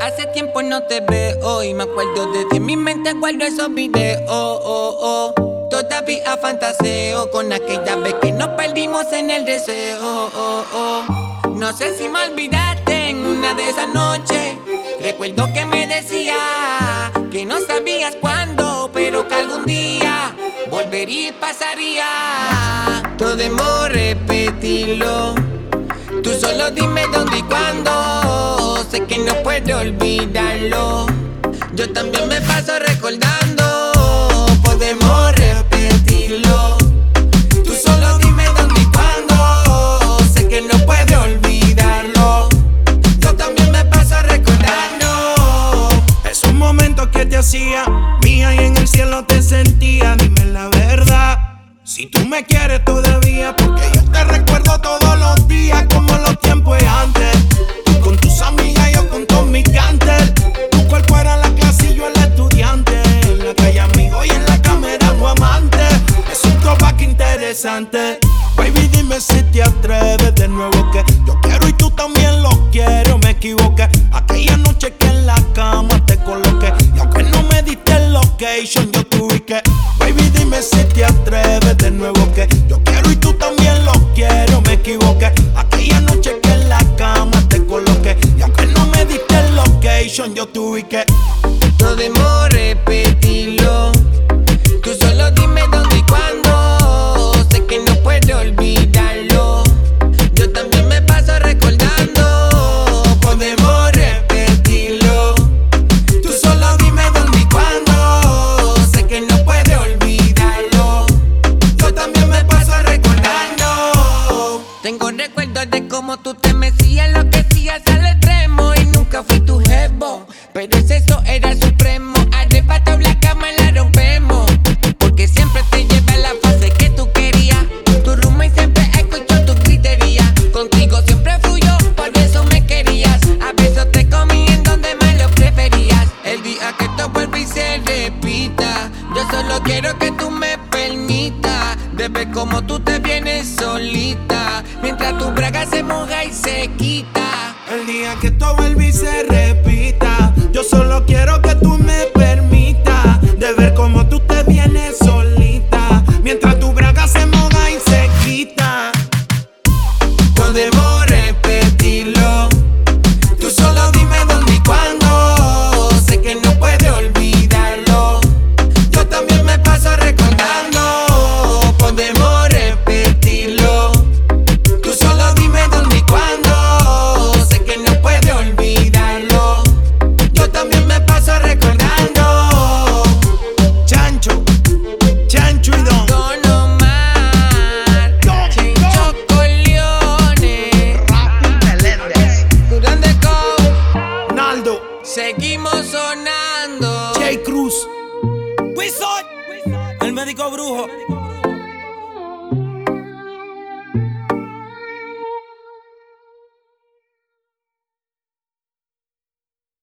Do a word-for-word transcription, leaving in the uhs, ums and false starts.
Hace tiempo no te veo y me acuerdo de ti. En mi mente guardo esos videos. Oh, oh. Todavía fantaseo con aquella vez que nos perdimos en el deseo. Oh, oh. No sé si me olvidaste en una de esas noches. Recuerdo que me decías que no sabías cuándo, pero que algún día volvería y pasaría. Podemos repetirlo. Tú solo dime dónde y cuándo. Sé que no puedo olvidarlo. Yo también me paso recordando. Podemos repetirlo. Tú solo dime dónde y cuándo. Sé que no puedo olvidarlo. Yo también me paso recordando. Esos momentos que te hacía mía y en el cielo te sentía. Dime la verdad, si tú me quieres todavía, porque yo te recuerdo todos los días como los tiempos de antes. Tú con tus amigas, yo con todos mis cantes. Tu cuerpo era la clase y yo el estudiante. En la calle amigo y en la cámara no amante. Es un throwback interesante. Baby, dime si te atreves de nuevo, que yo quiero y tú también lo quieres. Me equivoqué aquella noche que en la cama te coloqué, y aunque no me diste el location, yo te ubiqué. Baby, dime si te atreves de nuevo, que yo quiero y tú también lo quieres. Me equivoqué aquella noche que en la cama te coloqué, y aunque no me diste el location, yo te ubiqué. Podemos repetirlo. Tú solo dime dónde y cuándo. Sé que no puedo olvidarlo. Yo también me paso recordando. Podemos repetirlo. Tú solo dime dónde y cuándo. Sé que no puedo olvidarlo. Yo también me paso recordando. Tengo recuerdos de cómo tú te mecías, lo que hacías al extremo, y nunca fui tu jevo, pero ese eso era supremo. Arrebatado la cama la rompemos, porque siempre te llevé a la fase que tú querías. Tu roommate siempre escuchó tu gritería. Contigo siempre fluyó, por eso me querías. A veces te comí en donde más lo preferías. El día que todo vuelva y se repita, yo solo quiero que tú me permitas de ver cómo tú te vienes solita, mientras tu braga se moja y se quita. El día que todo vuelva y se repita, yo solo quiero que tú me permitas de ver cómo tú te vienes solita, mientras tu braga se moja y se quita. Podemos repetirlo. Tú solo dime dónde y cuándo. Sé que no puedes olvidarlo. Yo también me paso recordando. Podemos repetirlo. Tú solo dime dónde y cuándo. Sé que no puedes olvidarlo. Yo también me paso recordando. Chancho, Chancho y Don. Don Omar, Chincho Corleone, Durán de Co. Naldo, Seguimos sonando. J. Cruz, Wizard, el médico brujo.